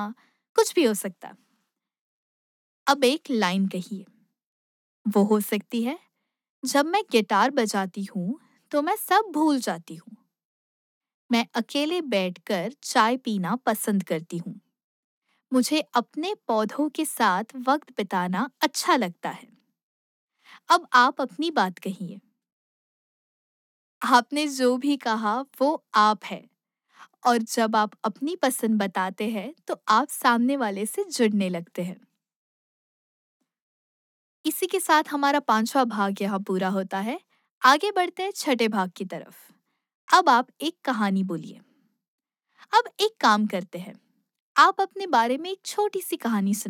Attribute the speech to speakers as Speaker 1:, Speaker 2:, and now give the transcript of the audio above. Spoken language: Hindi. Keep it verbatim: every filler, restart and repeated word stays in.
Speaker 1: कुछ भी हो सकता है। अब एक लाइन कहिए। वो हो सकती है, जब मैं गिटार बजाती हूँ तो मैं सब भूल जाती हूँ। मैं अकेले बैठकर चाय पीना पसंद करती हूँ। मुझे अपने पौधों के साथ वक्त बिताना अच्छा लगता है। अब आप अपनी बात कहिए। आपने जो भी कहा वो आप है, और जब आप अपनी पसंद बताते हैं तो आप सामने वाले से जुड़ने लगते हैं। इसी के साथ हमारा पांचवा भाग यहाँ पूरा होता है। आगे बढ़ते हैं छठे भाग की तरफ। अब आप एक कहानी बोलिए। अब एक काम करते हैं, आप अपने बारे में एक छोटी सी कहानी